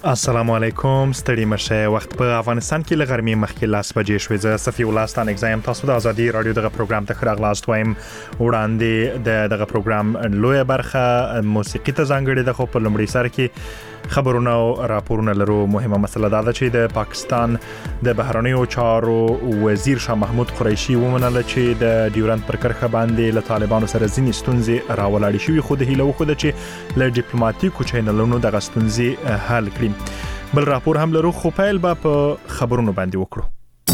السلام علیکم ستړي مشه وخت په افغانستان کې لغرمي مخکې لاس بجې شوې زه صفي ولستان اگزایم تاسو د ازادي رادیو دغه پروګرام ته خراغلاست وایم وړاندې دغه پروګرام لوی برخه موسیقي ته ځانګړې ده خو په لومړي سر کې خبرونه او راپورونه لرو مهمه مسله دا ده چې د پاکستان د بهرنیو چارو وزیر شاه محمود قریشي ومنله چې د ډیورنډ پر کرښه باندې له طالبانو سره ځینې ستونزې راولاړې شوې خو د هیله وخوده چې له ډیپلوماټیکو چینلونو دغه ستونزې حل کړي بل راپور هم لرو خو پیل به په خبرونو باندې وکړو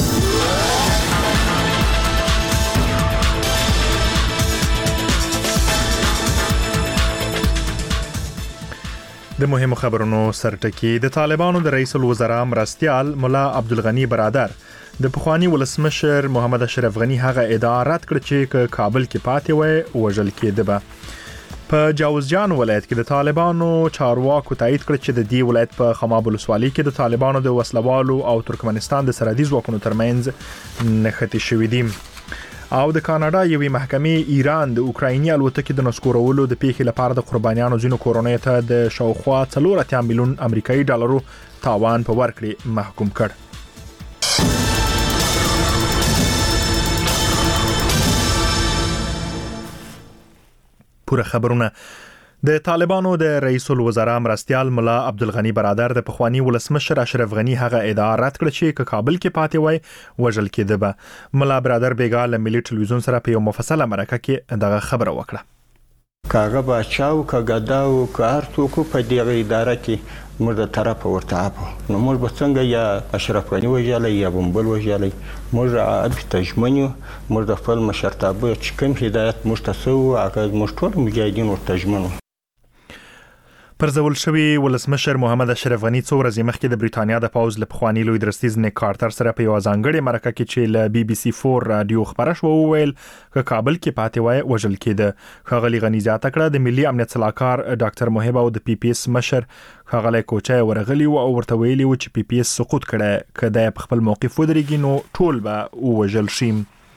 د مهمو خبرونو سرټکی د طالبانو د رئیس الوزرا مرستیال مولا عبدالغنی برادر د پخوانی ولسمشر محمد اشرف غنی هغه ادعا رد کړ چې کابل کې پاتې وای وژل کېده به په جاوزجان ولایت کې د طالبانو چارواکو تایید کړ چې د دې ولایت په خماب ولسوالۍ کې د طالبانو د وسلوالو او ترکمنستان د سرحدي ځواکونو ترمنځ نښتې شوې دي او د کاناډا یوې محکمې ایران د اوکرایني الوتکې د نسکورولو د پیښې لپاره د قربانیانو ځینو کورونو ته د شاوخوا 4 میلیون امریکایي ډالرو تاوان په ورکړې محکوم کړ پوره خبرونه د طالبانو د رئیس الوزرا مرستیال مولا عبدالغنی برادر د پخوانی ولسمشر اشرف غنی هغه ادعا رد کړ چې کابل کې پاتې وای وژل کېده به مولا برادر بیګا له ملي ټلویزیون سره په یو مفصله مرکه کې دغه خبره وکړه کاغه بچاو کګداو کار توکو په دغه اداره کې موږ د طرف ورته اپو نو موږ به څنګه یا اشرف غنی وژلای یا بمبل وژلای موږ اب تجمنو موږ د خپل مشرتابه چې کوم هدایت موږ تاسو هغه موږ ټول مجاهدین ورته تجمنو پرځول شوی ولسمشر محمد اشرف غنی څو ورځې مخکې د بریټانیا د پاوز له پخوانی لوی درستیز نیک کارټر سره په یو ځانګړي مرکه کې چې له بي بي سي 4 رادیو خبره شو ویل چې کابل کې پاتې وای وژل کېده خغلی غنی زیاته کړه د ملي امنیت صلاحکار ډاکټر محب او د پی پی اس مشر خغلی کوچای ورغلی او ورته ویلي و چې پی پی اس سقوط کړه کله په خپل موقف ودرېږي نو ټول به وژل شي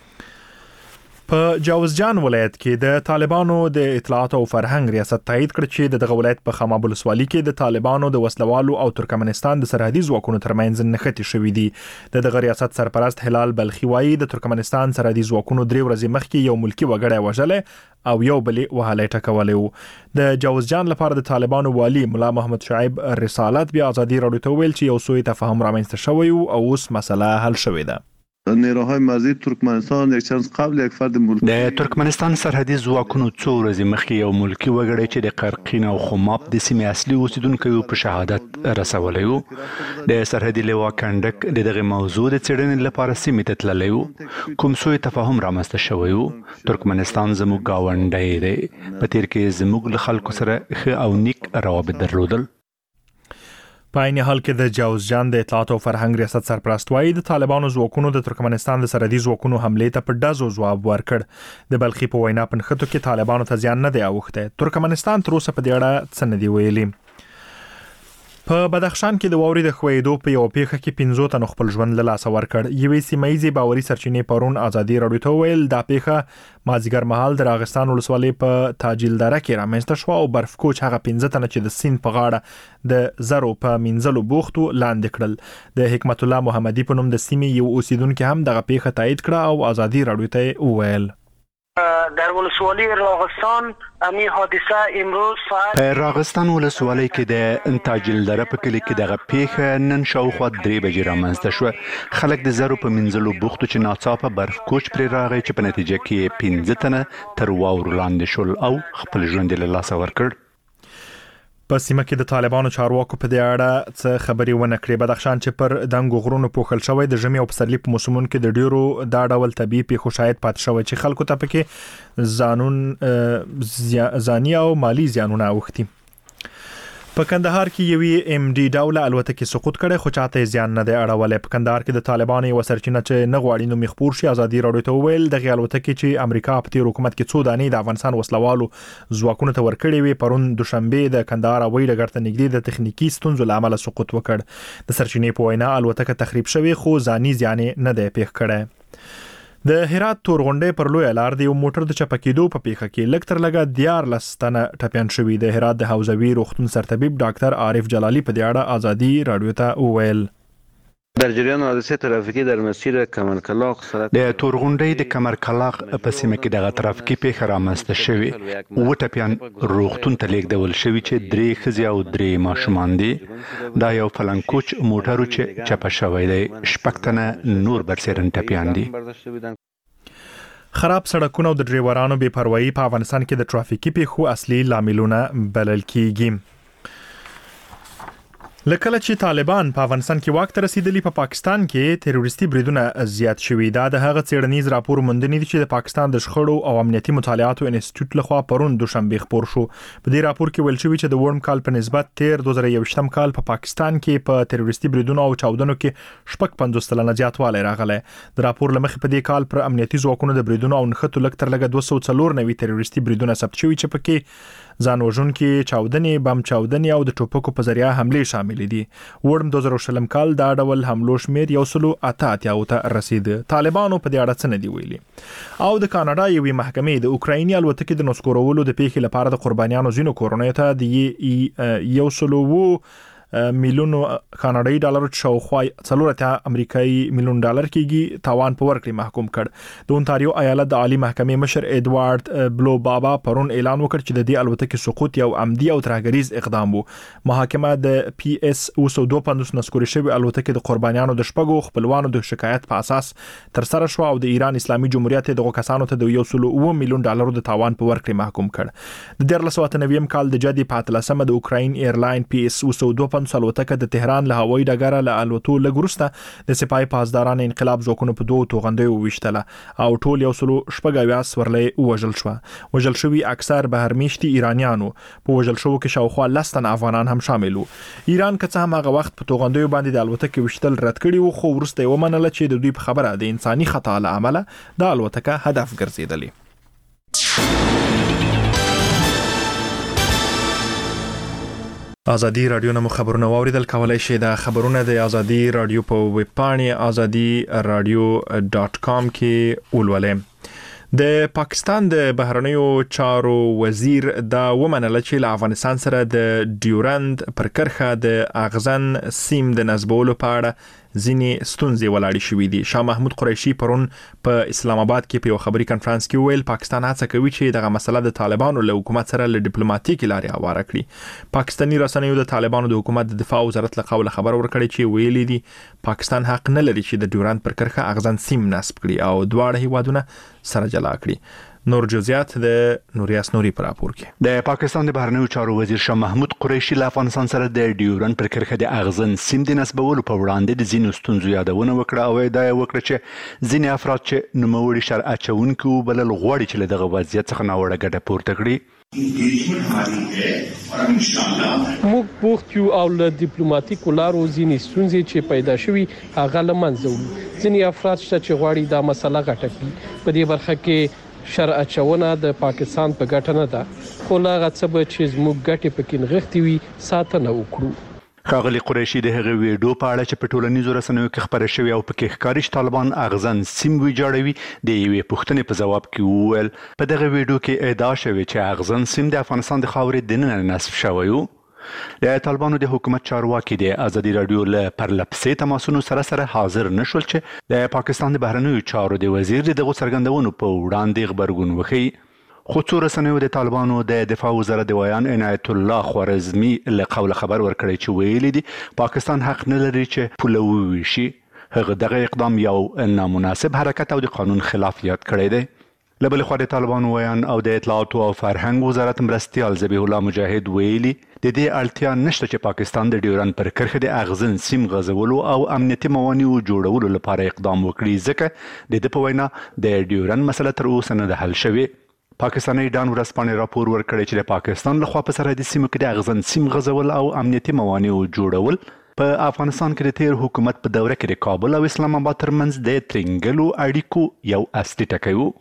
په جاوزجان ولایت کې د طالبانو د اطلاعات او فرهنګ ریاست تایید کړ چې دغه ولایت په خماب ولسوالۍ کې د طالبانو د وسلوالو او ترکمنستان د سرحدي ځواکونو ترمنځ نښتې شوې دي دغه ریاست سرپرست هلال بلخي وایي د ترکمنستان سرحدي ځواکونو 3 ورځې مخکې یو ملکی وګړی وژل او یو بلې وهلې ټکولې د جاوزجان لپاره د طالبانو والی مولا محمد شعیب رسالت بیا ازادي رادیو ته ویل چې یو سوء تفاهم رامنځته شوی او اوس مسله حل شوې ده نیروهای مزید ترکمنستان یک چند قبل یک فرد ملکی د ترکمنستان سرحدي ځواکونو څو ورځې مخکې یو ملکی وګړی چې د قرقین او خماب د سیمې اصلي اوسیدونکو په شهادت رسولی و د سرحدي لوا کنډک دغه موضوع د څېړنې لپاره سیمې ته تللی و کوم سوء تفاهم رامنځته شوی و ترکمنستان زموږ ګاونډی دی په تیر کې زموږ له خلکو سره ښه او نیک روابط درلودل په عین حال کې د جاوزجان د اطلاعات او فرهنګ ریاست سرپرست وایي د طالبانو ځواکونو د ترکمنستان د سرحدي ځواکونو حملې ته په ډزو ځواب ورکړ د بلخي په وینا په نښتو کې طالبانو ته زیان نه دی اوښتی ترکمنستان تر اوسه په دې اړه څه نه دی ویلي په بدخشان کې د واورې د خوېدو په یو پیښه کې 15 تنو خپل ژوند له لاسه ورکړ یوې سیمایي باوري سرچینې پرون ازادي رادیو ته ویل دا پیښه مازیګر مهال د راغستان ولسوالۍ په تاجیل دره کې رامنځته شو او برفکوچ هغه 15 تنه چې د سیند په غاړه د زرو په منځلو بوختو لاندې کړل د حکمت الله محمدي په نوم د سیمې یو اوسیدونکو هم دغه پیښه تایید کړه او ازادي رادیو ته ویل در ولسوالی راغستان امی حادثه امروز ساعت راغستان ولسوالی کې د تاجیل دره په کلی کې دغه پیښه نن شاوخوا 3 بجې رامنځته شو خلک د زرو په منځلو بوختو چې ناڅاپه برف کوچ پرې راغی چې په نتیجه کې 15 تنه تر واورو لاندې شول او خپل ژوند له لاسه ورکړ په سیمه کې د طالبانو چارواکو په دې اړه څه خبرې ونه کړې بدخشان چې پر دنګو غرونو پوښل شوی د ژمي او پسرلي په موسمونو کې د ډیرو دا ډول طبيعي پیښو شاید پات شوی چې خلکو ته پکې ځاني او مالی زیانونه اوښتي په کندهار کې یوې ام ډي ډوله الوتکې سقوط کړي خو چاته زیان نه دی اړولې په کندهار کې د طالبانو یو سرچینه چې نه غواړي نو مخبور شي ازادي رادیو ته ویل د الوتکې چې امریکا په تیر حکومت کې 2 دانې د افغانستان وسلوالو ځواکونو ته ورکړي وي پرون دوشنبه د کندهار هوایي ډګر ته نږدې د تخنیکی ستونزو لامل سقوط وکړ د سرچینې په وینا الوتکه تخریب شوې خو ځاني زیان نه دی پیښ کړی د هرات تورغونډې پر لوی لار د یو موټر د چپکېدو په پیښه کې لږ تر لږه 14 تنه ټپیان شوي. د هرات د حوزوي روغتون سرطبيب ډاکټر عارف جلالي په دې اړه ازادي رادیو ته وویل. در جریان حادثه ترافیکی در مسیر کمرکلاق د تورغونډې د کمرکلاق په سیمه کې دغه ترافیکي پیښه رامنځته شوې. اووه ټپیان روغتون ته لیږدول شوي چې 3 ښځې او 3 ماشومان دي. دا یو فلنکوچ موټر چې چپه شوی دی. 6 تنه نور برسېرن ټپیان دي. خراب سړکونه او د ډرایورانو بې پروايي په افغانستان کې د ترافیکي پیښو اصلي لاملونه بلل کیږي. لکه چې طالبان په افغانستان کې واک ته رسیدلی، په پاکستان کې تروریستي بریدونه زیات شوي. دا د هغه څېړنیز راپور موندنې دي چې د پاکستان د شخړو او امنیتي مطالعاتو انسټیټیوټ لخوا پرون دوشنبه خپور شو. په دې راپور کې ویل شوی چې د ورم کال په نسبت 2021 کال په پاکستان کې په تروریستي بریدونو او چاودنو کې 55 تلنه زیاتوالی راغلی. د راپور لمخې په دې کال پر امنیتي ځواکونو د بریدونو او نښتو لږ تر لږه 294 تروریستي بریدونه ثبت شوي چې پکې ځان وژونکي چاودنې، بم چاودنې او د ټوپکو په ذریعه حملې شامل دي. ورم 2020 کال دا ډول حملو شمیر 188 ته رسید. طالبانو په دې اړه څه نه دی ویلي. او د کاناډا یوې محکمې د اوکرایني الوتکې د نسکورولو د پیښې لپاره د قربانیانو زینو کورونې ته د 100 میلیون کاناډایي ډالر شاوخوا 40 امریکایي میلیون ډالر کېږي تاوان په ورکړې محکوم کړ. د اونتاریو ایالت د عالی محکمې مشر ایدوارد بلو بابا پرون اعلان وکړ چې د دې الوتکې سقوط یو عمدي او ترهګریز اقدام وو. محاکمه د پی اس 252 نسکوري شوی الوتکې د قربانیانو د شپږو خپلوانو د شکایت په اساس تر سره شو او د ایران اسلامي جمهوریت دغه کسانو ته د 100 میلیون ډالر د تاوان په ورکړې محکوم کړ. د 1990 کال د جدي 15 د اوکراین ایرلاین پی اس 252 الوتکه د تهران له هوایي ډګره له الوتو لږ وروسته د سپای پاسداران انقلاب ځواکونو په 2 توغندیو وویشتله او ټول 116 سورلۍ وژل شو. وژل شوي اکثر بهرمیشتي ایرانیانو، په وژل شوو کې شاوخوا 10 تن افغانان هم شامل وو. ایران که څه هم هغه وخت په توغندیو باندې د الوتکې وشتل رد کړي وو، خو وروسته یې ومنله چې د دوی په خبره د انساني خطا له امله د الوتکه هدف ګرځېدلی. ازادي رادیو نمو خبرونه واوریدل. کولای شئ د خبرونه د ازادي رادیو په ویب پاڼې azadi.radio.com کې ولولئ. د پاکستان د بهرنیو چارو وزیر دا ومنله چې له افغانستان سره د ډیورند پر کرښه د اغزن سیم د نصبولو په اړه ځینې ستونزې ولاړې شوې دي. شاه محمود قریشي پرون په اسلام آباد کې په یو خبري کانفرنس کې ویل پاکستان هڅه کوي چې دغه مسله د طالبانو له حکومت سره له ډیپلوماټیکي لارې هواره کړي. پاکستاني رسنیو د طالبانو د حکومت د دفاع وزارت له قوله خبر ورکړی چې ویلي دي پاکستان حق نه لري چې د ډیورند پر کرښه اغزن سیم نصب کړي او دواړه هیوادونه سره جلا کړي. نور جزئیات د نوریاس نوري پر راپور کې. د پاکستان د بهرنیو چارو وزیر شاه محمود قریشي له افغانستان سره د ډیورند پر کرښه د اغزن سیم د نصبولو په وړاندې د ځینو ستونزو یادونه وکړه او دا وکړه چې ځینې افراد چې نوموړي شرع اچونکي وبلل غواړي چې له دغه وضعیت څخه ناوړه ګټه پورته کړي. موږ بوخت یو او له ډیپلوماټیکو لارو ځینې ستونزې چې پیدا شوي هغه له منځه وړو. ځینې افراد شته چې غواړي دا مسله غټه کړي. په دې برخه کې شرع اچونه د پاکستان په ګټه نه ده، خو لا غڅه به چې زموږ ګټې پکې نغښتې وي ساتنه وکړو. ښاغلي قریشي د هغې ویډیو په اړه چې په ټولنیزو رسنیو کې خپره شوې او پکې ښکاري چې طالبان اغزن سیم ویجاړوي د یوې پوښتنې په ځواب کې وویل په دغه ویډیو کې ادعا شوې چې اغزن سیم د افغانستان د خاورې دننه نصب شوی و. د طالبانو د حکومت چارواکي د ازادي رادیو له پرلپسې تماسونو سره حاضر نشول چې د پاکستان د بهرنیو چارو د وزیر دغه څرګندونو په وړاندې غبرګون وښیي. خو څو رسنیو د طالبانو د دفاع وزارت د ویان عنایت الله خوارزمي له قوله خبر ورکړی چې ویلي دي پاکستان حق نه لري چې پوله وویشي. هغه دغه اقدام یو نامناسب حرکت او د قانون خلاف یاد کړی دی. له بلې خوا د طالبانو ویان او د اطلاعاتو او فرهنګ وزارت مرستیال ذبیح الله مجاهد ویلي د دې اړتیا نشته چې پاکستان د ډیورند پر کرښه د اغزن سیم غځولو او امنیتي موانعو جوړولو لپاره اقدام وکړي ځکه د په وینا د ډیورند مسله تر اوسه نه ده حل شوې. پاکستاني ډان ورځپاڼې راپور ورکړی چې د پاکستان لخوا په سرحدي سیمو کې د اغزن سیم غځول او امنیتي موانعو جوړول په افغانستان کې د تیر حکومت په دوره کې د کابل او اسلام آباد ترمنځ د ترنګلو اړیکو یو اصلي ټکی و.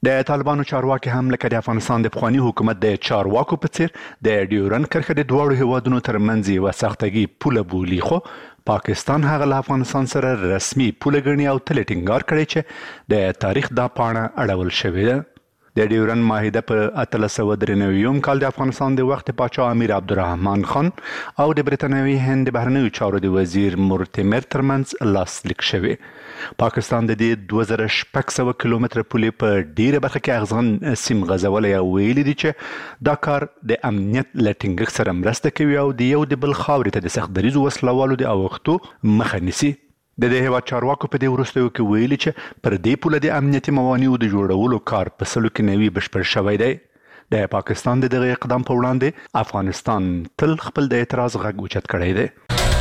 د طالبانو چارواکي هم لکه د افغانستان د پخواني حکومت د چارواکو په څیر د ډیورن کرښه د دواړو هیوادونو ترمنځ یوه سختګي پوله بولي، خو پاکستان هغه له افغانستان سره رسمي پوله ګڼي او تل ټینګار کړی چې د تاریخ دا پاڼه اړول شوې ده. د ډیورن معاهده په 1893 کال د افغانستان د وخت پاچا امیر عبدالرحمن خان او د برتانوي هند بهرنیو چارو د وزیر مورتیمر ترمنځ لاسلیک شوې. پاکستان د دې 2600 کیلومتره پولې په ډیره برخه کې اغزن سیم غځولی او ویلي دي چې دا کار د امنیت له ټینګښت سره مرسته کوي او د یو د بل خاورې ته د سخت دریځو وسلوالو د اوښتو مخه نیسي. د دې هیواد چارواکو په دې وروستیو کې ویلي چې پر دې پوله د امنیتي موانعو د جوړولو کار په 100 کې نوي بشپړ شوی دی. د پاکستان د دغه اقدام په وړاندې افغانستان تل خپل د اعتراض غږ اوچت کړی دی.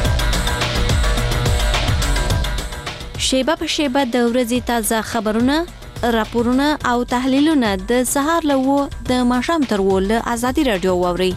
شیبه په شیبه د ورځې تازه خبرونه، راپورونه او تحلیلونه د سهار له 9 د ماښام تر 10 له ازادي رادیو واورئ.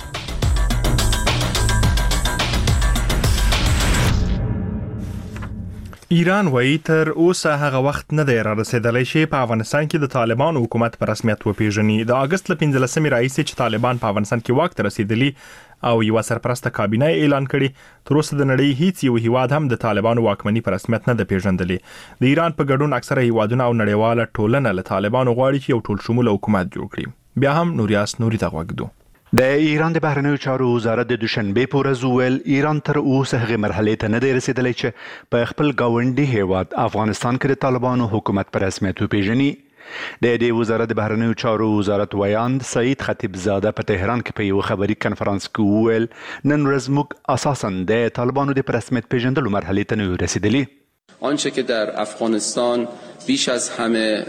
ایران وایي تر اوسه هغه وخت نه دی را رسیدلی چې په افغانستان کې د طالبان حکومت په رسمیت وپیژني. د اگست له 15 راهیسې چې طالبان په افغانستان کې واک ته رسیدلی او یو سرپرسته کابینه اعلان کړي، تر اوسه د نړۍ هیڅ یو هیواد هم د طالبانو واکمني په رسمیت نه ده پیژندلی. د ایران په ګډون اکثره هیوادونه او نړیواله ټولنه له طالبانو غواړي چې یو ټول شموله حکومت جوړ کړي. بیا هم نوریاس نوري ته غوږ دو. د ایران د بهرنیو چارو وزارت د دوشنبه په ورځ وویل ایران تر اوسه هغې مرحلې ته نه دی رسیدلی چې په خپل ګاونډي هیواد افغانستان کې د طالبانو حکومت په رسمیت وپیژني. د دې وزارت د بهرنیو چارو وزارت ویاند سعید خطیبزاده په تهران کې په یو خبري کنفرانس کې وویل نن ورځ موږ اساساً د طالبانو د رسمیت پیژندلو مرحلې ته نه یو رسیدلي. آنچه که در افغانستان بیش از همه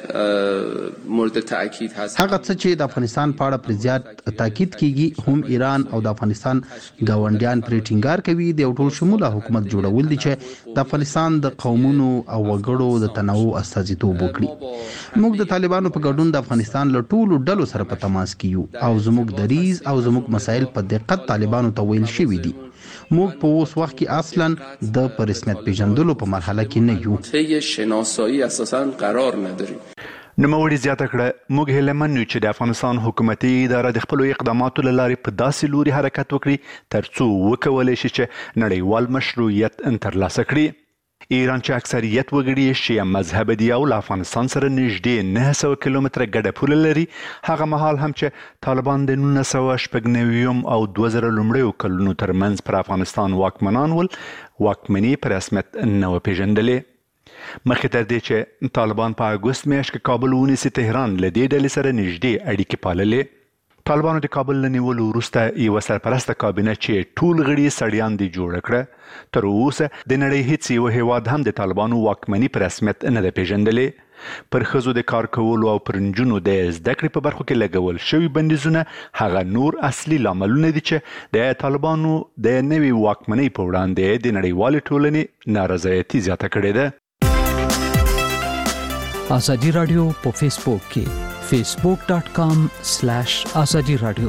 مورد تاکید هست هغه څه چې د افغانستان په اړه پر زیات تاکید کیږي هم ایران او د افغانستان ګاونډیان پر ټینګار کوي د یو ټول شموله حکومت جوړول دي چې د افغانستان د قومونو او وګړو د تنوع استازیتوب وکړي. موږ د طالبانو په ګډون د افغانستان له ټولو ډلو سره په تماس کې یو او زموږ دریځ او زموږ مسایل په دقت طالبانو ته ویل شوي دي. موږ په اوس وخت کې اصلا د رسمیت پیژندلو په مرحله کې نه یو. طی شناسایی اساساً قرار نداریم. نوموړي زیاته کړه موږ هیلهمن یو چې د افغانستان حکومتي اداره د خپلو اقداماتو له لارې په داسې لوري حرکت وکړي ترڅو وکولی شي چې نړیوال مشروعیت ترلاسه کړي. ایران چې اکثریت وګړي شیعه مذهب دي او له افغانستان سره نږدې 900 کیلومتره ګډه پوله لري، هغه مهال هم چې طالبان د 1999 او 2000 لومړیو کلونو ترمنځ پر افغانستان واکمنان ول، واکمني په رسمیت نه و پیژندلې. مخکې تر دې چې طالبان په اګوست میاشت کې کابل ونیسي، تهران له دې ډلې سره نږدې اړیکې پاللې. طالبانو د کابل له نیولو وروسته یوه سرپرسته کابینه چې ټول غړي سړیان دي جوړه کړه. تر اوسه د نړۍ هیڅ یو هیواد هم د طالبانو واکمني په رسمیت نه ده پیژندلې. پر ښځو د کار کولو او پر نجونو د زده کړې په برخو کې لګول شوي بندیزونه هغه نور اصلي لاملونه دي چې د طالبانو د نوې واکمنۍ په وړاندې د نړیوالې ټولنې نارضایتي زیاته کړې ده. ازادي رادیو په فیسبوک کې facebook.com/azadi radio.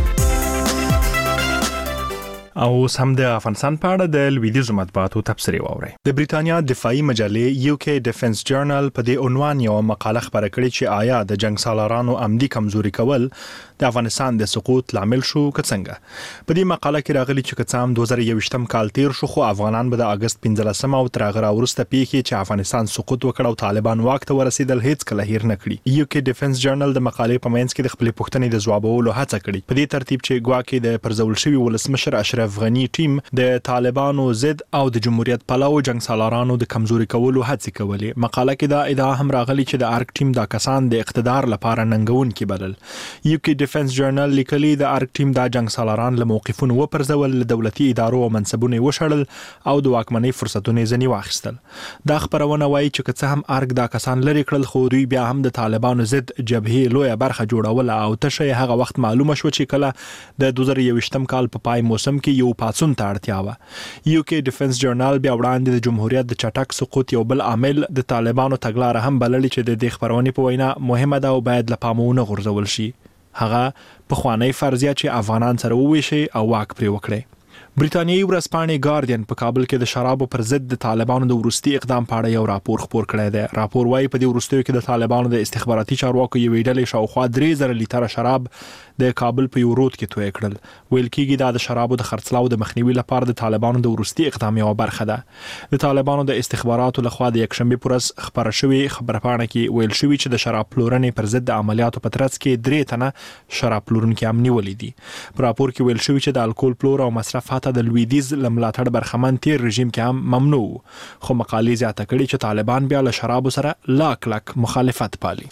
او هم د افغانستان په اړه د لویدیځو مطبوعاتو تبصرې واورئ. د بریتانیا دفاعي مجلې UK Defense Journal په دې عنوان یو مقاله خبره کړې چې آیا د جنگ سالارانو عمدي کمزوري کول د افغانستان د سقوط لامل شو که څنګه. په دې مقاله کې راغلي چې کڅام 2021 کال تیر شو خو افغانان به د اگست 15 او تر هغه وروسته پیښې چې افغانستان سقوط وکړ او طالبان واک ته ورسېدل هیڅ کله هیر نه کړي. UK Defense Journal د مقالې په منځ کې د خپلې پوښتنې د ځوابولو هڅه کړې په دې ترتیب چې ګواکې د پرځول شوي ولسمشر اشرف غنی ټیم د طالبانو ضد او د جمهوریت پلوو جنگ سالارانو د کمزوري کولو هڅې کولې. مقاله کې دا ادعا هم راغلي چې د ارک ټیم دا کسان د اقتدار لپاره ننګونکي بلل. UK Defense Journal لیکلي د ارک ټیم دا جنگ سالاران له موقفونو وپرځول، دولتي ادارو او منصبونه وشړل او د واکمنۍ فرصتونه ځنی واخیستل. دا خبرونه وایي چې که څه هم ارک دا کسان لري کړل خو دوی بیا هم د طالبانو ضد جبهې لویه برخه جوړول او تشه هغه وخت معلومه شو چې کله د 2021 کال په پای موسم کې یو پاڅون ته اړتیا وه. UK Defense Journal بیا وړاندې د جمهوریت د چټک سقوط یو بل عامل د طالبانو تګلاره هم بللې چې د دې خبرونې په وینا مهمه ده او باید له پامه ونه غورځول شي. هغه پخوانی فرضیه چې افغانان سره وویشي او واک پرې وکړي. برېټانیایي ورځپاڼې ګارډین په کابل کې د شرابو پر ضد د طالبانو د ورستي اقدام په اړه یو راپور خپور کړی دی. راپور وايي په دې ورستیو کې د طالبانو د استخباراتي چارواکو یوې ډلې شاوخوا 3000 لیټره شراب د کابل په یو رود کې توی کړل. ویل کېږي دا د شرابو د خرڅلاو د مخنیوي لپاره د طالبانو د ورستي اقدام یو برخه ده. د طالبانو د استخباراتو لخوا د یکشنبه پر ورځ خبره شوې خبرپاڼه کې ویل شوی چې د شراب پلورنې پر ضد د عملیاتو په ترڅ کې 3 تنه شراب پلورونکي هم نیولې دي. په راپور کې ویل شوی چې د الکول پلور او مصرف حتی د لویدیز ملاتړ برخمن تیر رژیم کې هم ممنوع، خو مقالې زیاته کړي چې طالبان بیا له شرابو سره لاک مخالفت پالي.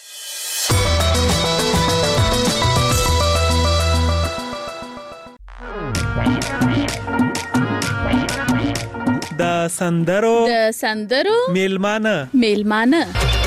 د سندرو میلمانه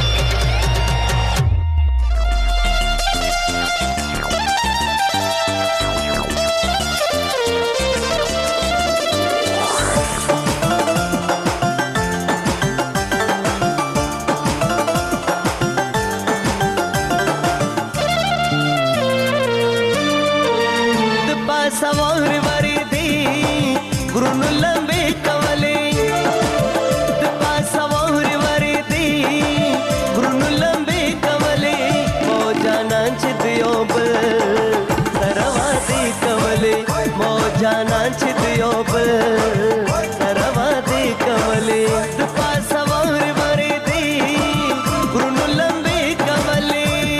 सवार वरी दी गुरुनु लंबे कवले दपा सवार वरी दी गुरुनु लंबे कवले मौजाना चिदियोब सरवादी कवले मौजाना चिदियोब सरवादी कवले दपा सवार वरी दी गुरुनु लंबे कवले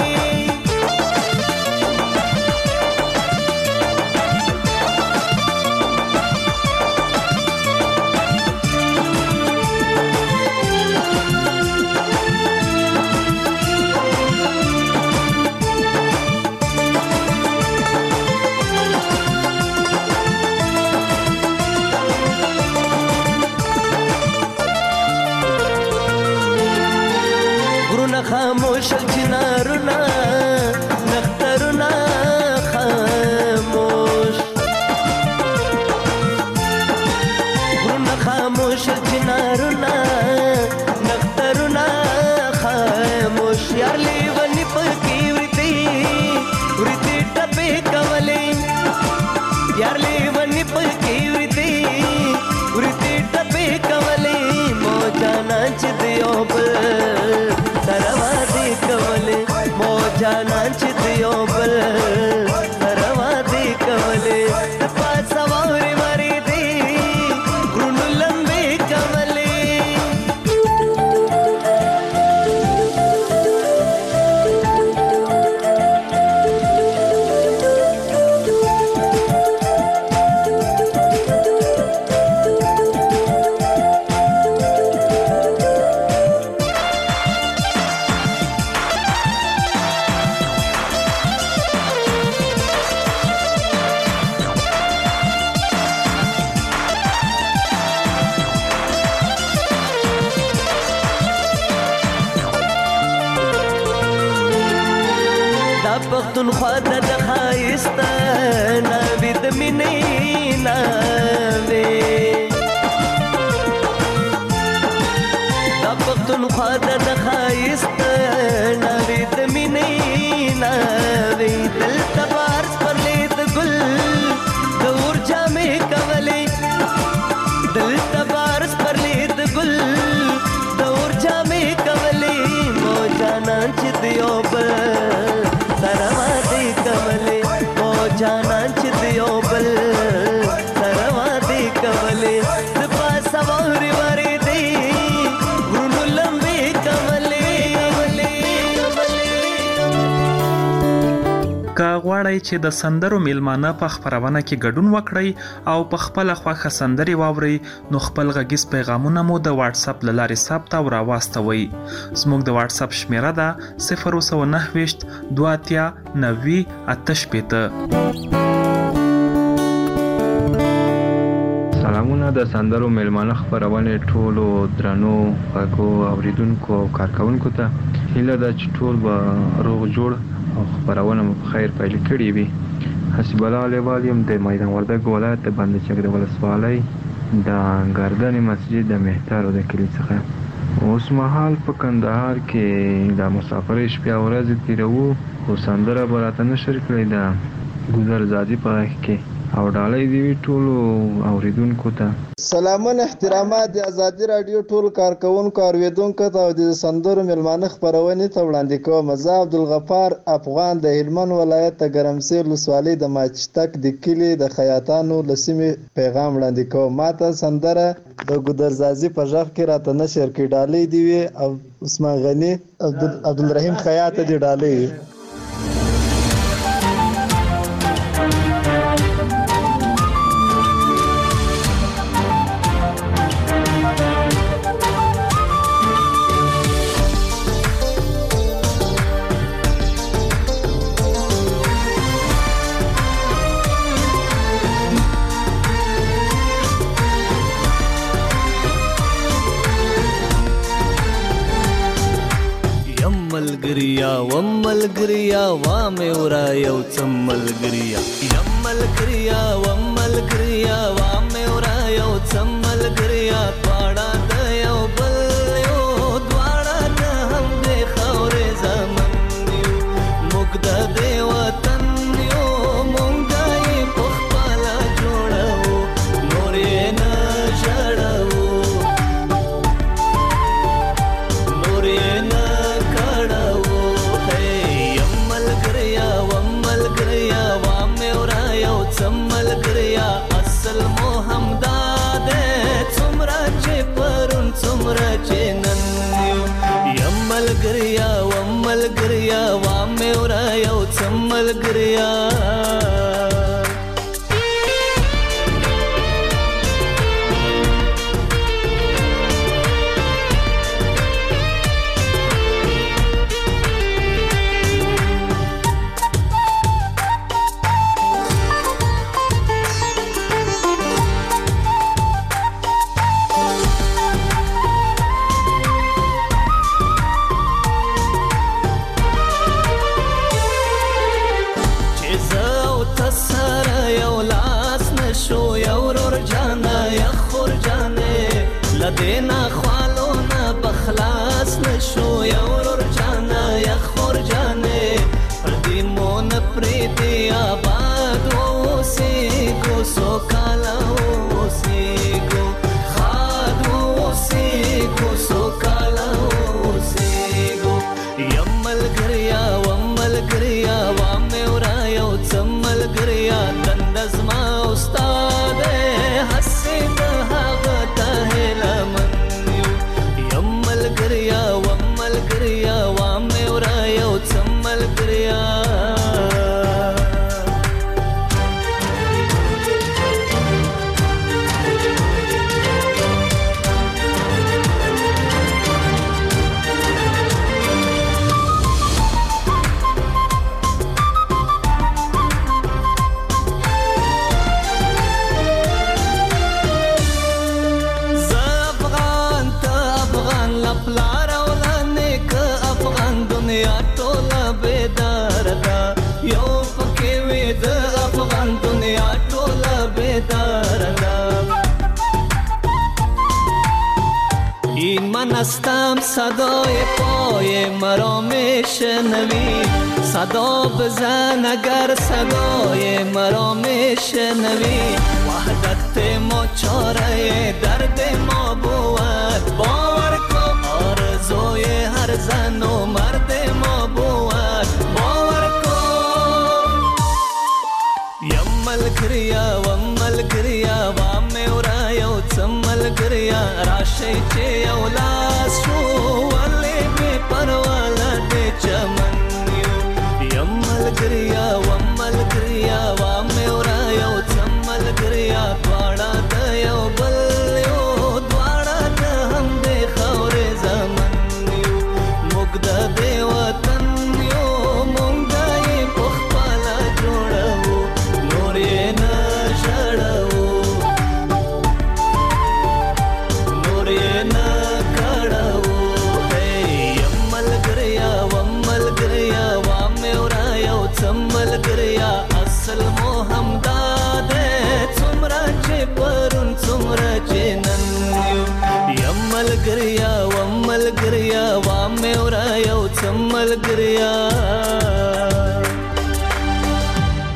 खामोश चिनारुना नख्तरुना खामोश गुरुना खामोश चिनारुना नख्तरुना खामोश यार लेवनी पकी वृत्ति टपे कवले यार लेवनी पकी वृत्ति टपे कवले मौजाना चिदियोब सरवादी कवले मौजाना चिदियोबल सरवादी कवले तपा सवार वरी दी गुरुनु लंबे कवले پختونخوا د خایسته ناوې د مینې ناوې دا پختونخوا د خایسته ناوې د مینې ناوې دلته بار سپرلې د ګل د اور جامې کولې دلته بار سپرلې د ګل د اور جامې کولې موجانا چې دیوبل सरवादी कवले मौजाना चिदियोबल सरवादी कवले दपा सवार वरी दी गुरुनु लंबे कवले که غواړئ چې د سندرو میلمانه په خبرونه کې ګډون وکړئ او په خپل خوښه سندري واورئ نو خپل غږیز پیغامونه مو د واتس اپ لارې ثبت او راواستوي. زموږ د واتس اپ شمیره ده 009 2 90 88. سلامونه د سندرو میلمانه خبرونه ټولو درنو غږو اوریدونکو او کارکونکو ته هیله ده چې ټول به روغ جوړ او خبرونه مو په خیر پیل کړي وي. حسب الله علیهم د میدان وردګ ولایت د بند چک د ولسوالۍ د ګردن مسجد د مهتر د کلی څخه اوس مهال په کندهار کې د مسافرۍ شپه ورځ تیرو او سندره براته نشر کړی دا ګذر زادي په کې او ډالۍ دی ټول اوریدونکو ته سلامون احترامات د ازادي رادیو ټول کارکونکو اوریدونکو ته او د سندرو ملمانه خبرونه ته وړاندې کوم. زه عبدالغفار افغان د هلمند ولایت د ګرمسیر ولسوالۍ د ماچتک د کلی د خیاطانو لسمې پیغام وړاندې کوم. ماته سندره د ګودرزازي په ژغ کې راته نشر کې ډالۍ دی او عثمان غنی عبدالرحیم خیاط دی ډالۍ. وملګریا وامه ورا یو څملګریا یملګریا وملګریا وامه ورا یو څملګریا پاړه د یو بل یو دواړه د هم د خورې زمن یو موږ د دې وطن یو مونږ یې په خپل جوړو نور یې نه جوړو نور یې نه ملګریا اصل مو همدا ده څومره چې پرون څومره چې نن یم ملګریا وملګریا وامه ورا یو څملګریا دینا خوالو نا بخلاص نشو یورور جانا یا خور جانے پردی مون پریتی آباد سی گو سو کالا سی گو خادو سی گو سو کالا سی گو یمل گریا ومل گریا وامه ورا یو څمل گریا دندز ما استاد حسین هغه ته ملګریا وملګریا وامه ورا یو څملګریا منستم صدای پای مرا میشنوی صدا بزن اگر صدای مرا میشنوی وحدت ما چاره درد ما بود باور کن آرزوی هر زن و مرد ما بود باور کن یملګریا وملګریا وامه ورا یو څملګریا راشي چې یو لاس شو ولې به پرواله دې چمن یو یملګریا وملګریا وامه ورا یو څملګریا دواړه د یو بل یو دواړه د هم د خورې زمن یو موږ د دې وطن یو مونږ یې په خپل جوړو نور یې نه جوړو ملګریا اصل مو همدا ده څومره چې پرون څومره چې نن یم ملګریا وملګریا وامه ورا یو څملګریا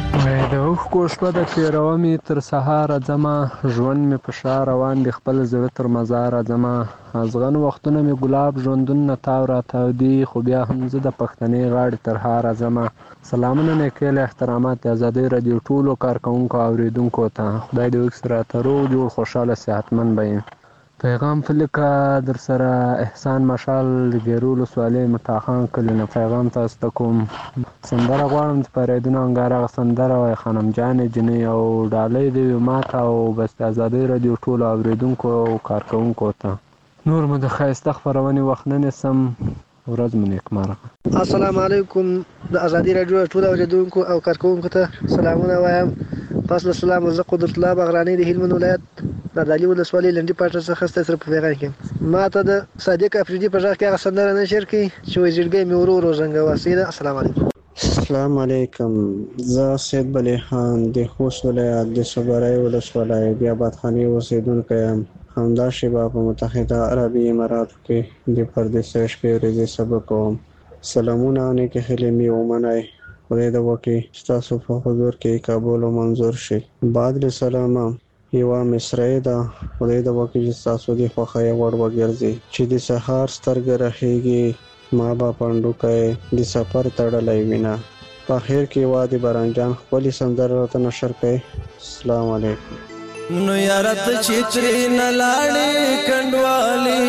د اوښکو شپه د تېروه مې تر سهاره ځمه، ژوند مې په شا روان دی خپل زړه تر مزاره ځمه. ازغن وختونه مې ګلاب ژوندون نه تاو راتاو دي، خو بیا هم زه د پښتنې غاړې تر هاره ځمه. سلامونه نیکۍ له احترامات د ازادۍ راډیو ټولو کارکوونکو اوریدونکو ته. خدای دې وکړي راته روغ جوړ خوشحاله صحتمند به یم. پیغام فلیکه در سره احسان مشال ګیرو ولسوالۍ متاخان کلي نه پیغام تاسو ته کوم. سندره غواړم چې پریدونه انګار هغه سندره وایي خانم جانې جنۍ او ډالۍ دې وي ماته او بس د ازادۍ راډیو ټولو اوریدونکو او کارکوونکو ته. نور مو د ښایسته خپرونې وخت نه نیسم. ورځ مو نیکمرغه. السلام علیکم د ازادۍ راډیو ټولو اوریدونکو او کارکوونکو ته سلامونه وایم. پس له سلامه زه قدرت الله بغراني د هلمند ولایت د دالي ولسوالۍ لنډي پاټر څخه ستاسو سره په پیغام کې ما ته د صادق افریدي په ځای کې هغه سندره نشر کړي چې وایي زړګی مې ورو ورو زنګوه. سیده السلام علیکم. السلام علیکم. زه سید بلی خان د خوست ولایت د صبرای ولسوالۍ بیاباد خاني اوسیدونکی یم. همدا شیبه په متحده عربي اماراتو کې د پردیسۍ شپې ورځې سبق کوم. سلامونه او نیکې هیلې مې ومنئ. خدای دې وکړي ستاسو په حضور کې قبول او منظور شي. بعد له سلامه یوه مصرعې ده. خدای دې وکړي چې ستاسو د خوښۍ وړ وګرځي. چې د سهار سترګې رخیږي ما به پنډوکی د سفر تړلی وینه. په اخر کې وادي بارانجان خپلې سندره راته نشر کړئ. السلام علیکم. نو یارت چتری نلاړې کندوالی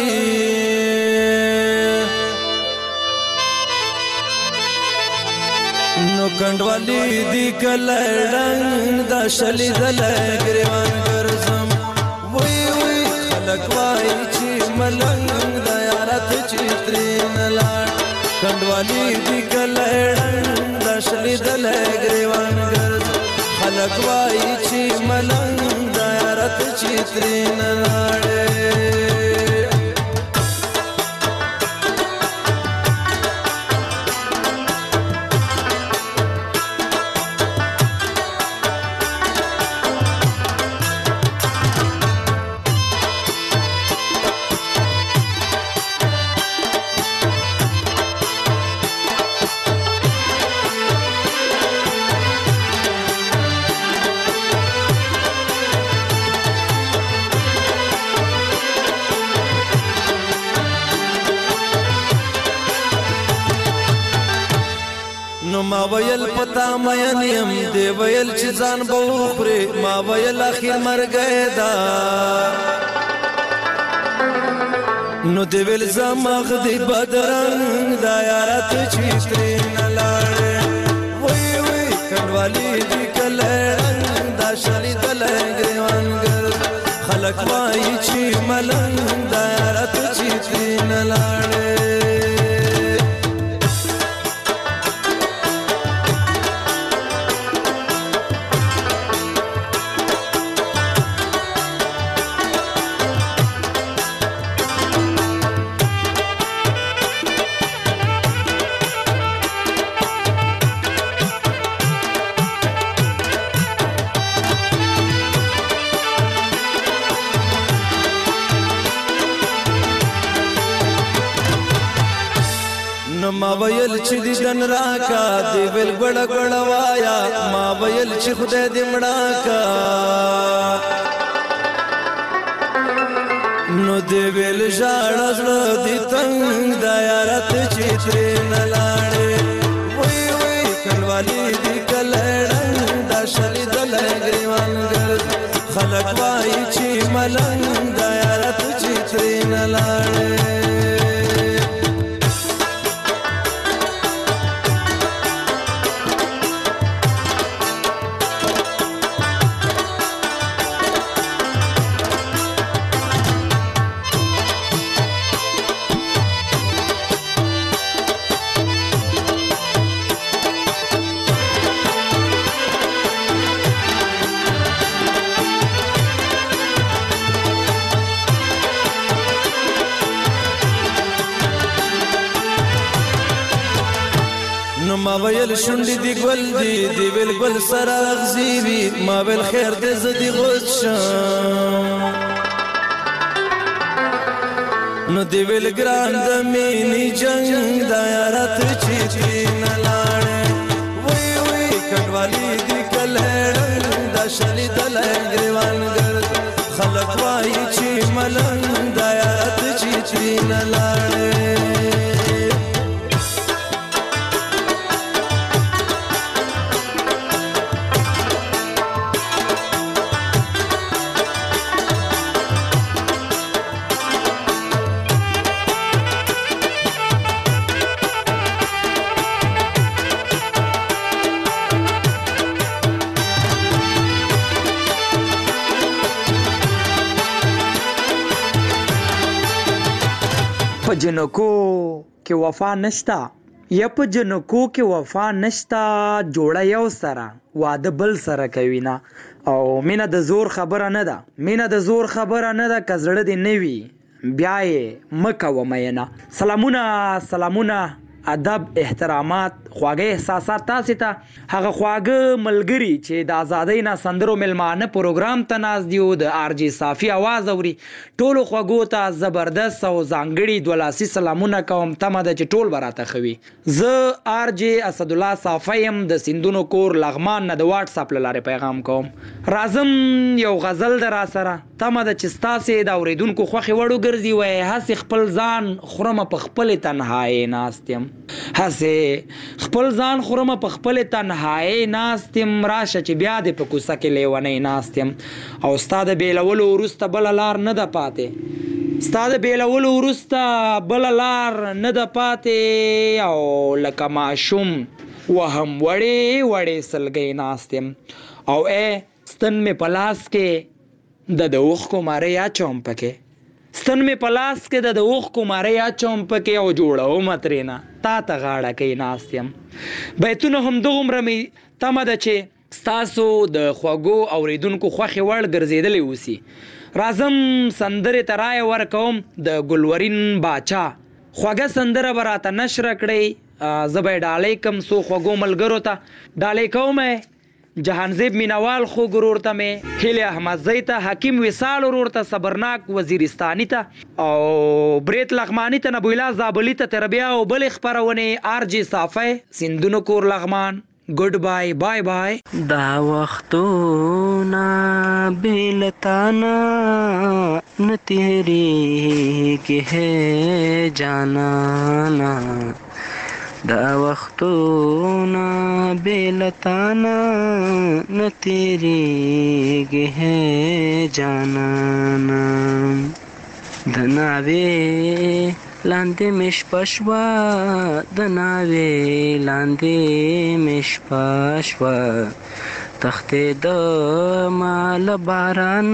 نو کندوالی دی کلړنګ د شلی دل ګریوان ګرځم وای وای خلک وای چې ملنګ د یارت چتری نلاړ کندوالی دی کلړنګ د شلی دل ګریوان ګرځم خلک وای چې ملنګ رت چتری نلاړې ما ویل پتا مین یم دی ویل چې ځان به وخوري ما ویل اخر مرګ دا نو دی ویل زماغ دی بدرنګ دا یارت چتری نلاړې وای وای کډوالی دی کلړنګ دا شلی دل ګریوان ګر خلک وای چې ملنګ دا یارت چتری نلاړې ما ویل چې دې دن راکا دی ویل ګړ ګړ وایا ما ویل چې خدای دې مړه کا نو دی ویل ژړ زړه دې تنگ د یارت چتری نلاړې وای وای کلوالی دې کلړنګ دا شلی دل ګریوان ګر خلک وای چې ملنګ د یارت چتری نلاړې ما ویل شونډې دی ګل دی دی ویل ګل سره اغزی وي ما ویل خیر دې زدي غوښ شم نو دی ویل ګران د مینې جنگ د یارت چتری نلاړې وای وای کډوالی دی کله لاړې په جنکو کې وفا نشتا یا په جنکو کې وفا نشتا جوړه یو سره واده بل سره کوي نه او مینه د زور خبره نه ده مینه د زور خبره نه ده که زړه دې نه وي بیا یې مه کوه مینه سلامونه ادب احترامات خواږه احساسات تاسو ته هغه خواږه ملګری چې د ازادۍ نه سندرو ملمانه پروګرام ته ناز دیو د آر جی صافی आवाज اوري ټولو خواږو ته زبردست او ځانګړي دولاسي سلامونه کوم تمه ده چې ټول براته خوي زه آر جی اسد الله صافیم د سندونو کور لغمان نه د واتس اپ لاره پیغام کوم رازم یو غزل در سره تمه ده چې تاسو د اوریدونکو خوخي وړو ګرځي وای هڅ خپل ځان خرمه په خپل تنهایی ناستم هسه خپل ځان خورم په خپل تنهایی ناستم راشه چې بیا دې په کوڅه کې لیونی ناستم او استاد بیلولو وروسته بل لار نه ده پاتې استاد بیلولو وروسته بل لار نه ده پاتې او لکه ماشوم وهم وړې وړې سلګۍ ناستم او ستن مې په لاس کې د اوښکو ماره یا چوم پکې ستن می پلاس کې د اوښکو ماره یا چوم پکې او جوړو مترینا تا ته غاړه کې ناستم بیتونه هم دومره می تمه ده چې ستاسو د خوږو اوریدونکو خوخي وړ ګرځیدلی اوسي رازم سندره ترای ورکوم د ګلورین باچا خوږه سندره براته نشر کړی زبې ډالې کم سو خوږو ملګرو ته ډالې کومه جهانزیب مینوال خو غرور ته مې هیله احمد زیته حکیم وصال ورور ته صبرناک وزیرستانی ته او بریت لغمانی ته نبویلا زابلی ته تربیه او بل خبرونه آر جی صافی سندونو کور لغمان ګډ بای بای بای دا وختونه بیلتانا نتیری کې ہے جانانا دا وختونه بیلتانا نتیری کې ہے جانانا د ناوې لاندې مش پښوا د ناوې لاندې مش پښوا تختې د مال باران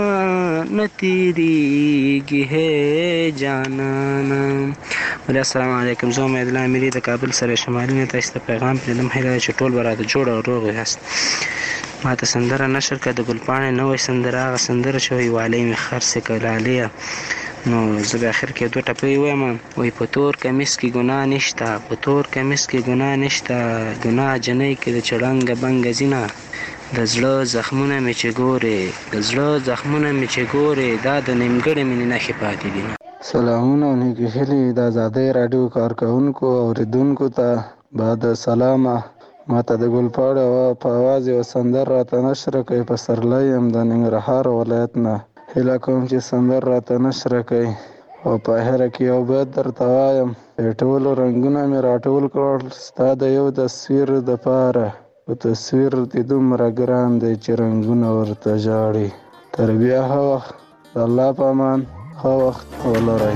نتیریږي ہے جانانا. السلام علیکم. زه امید الله امیری د کابل سره شمالي نه تاسو ته پیغام پرېږدم. هیله چې ټول به راته جوړ او روغ یاست. ما ته سندره نشر کړه د ګلپاڼې نوې سندره، هغه سندره چې وایي والی مې خرڅ کړه لاليه. نو زه به اخر کې دوه ټپې وایم. وایي په تور کمیس کې ګناه نشته، په تور کمیس کې ګناه نشته، ګناه جنۍ کې د چړنګه بنګه ځینه. د زړه زخمونه مې چې ګورې، د زړه زخمونه مې چې ګورې، دا د نیمګړې مینې نښې پاتې دي. سلامونه او نیکې هیلې د ازادۍ راډیو کارکوونکو او اوریدونکو ته بعد سلامه. ما ته د ګلپاڼې په اواز یوه سندر راته نشره کوي. پسرلی یم د ننګرهار ولایت نه. هیله کوم چې سندر راته نشره کوي او په اخره کې یو بیت درته وایم. ټولو رنګونه مې راټول کړل ستا د یو تصویر دپاره، په تصویر دې دومره ګران دی چې رنګونه ورته ژاړي. تر بیا ښه وخت، د الله په امان، ښه وخت ولرئ.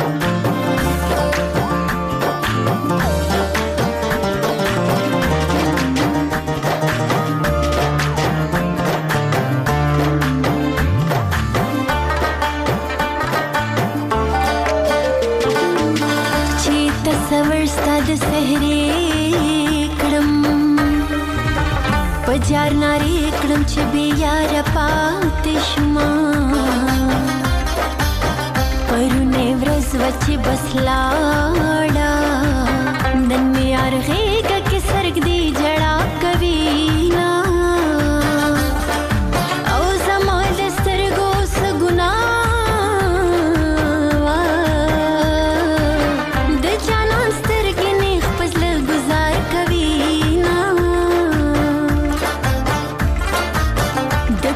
پجار ناری کړم چې بیا یار پاتې شما، پرونه ورځ وچې بس لاړه، نن مې یار غېږه کې سرګ دی جړا کوي نه، او زما د سترګو څه ګناه د جانان سترګې نیغ په زړه ګزار کوي.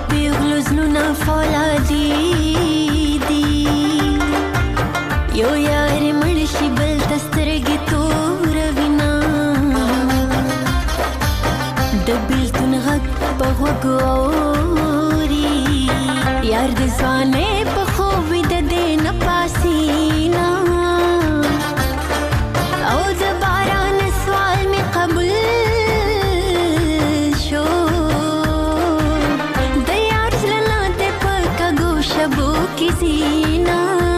فولادی دی یو ګوري یار د ځوانې په خوب د دې نه پاسینا او د باران سوال می قبول شو د یار زلنا د پکګو شبو کی زینا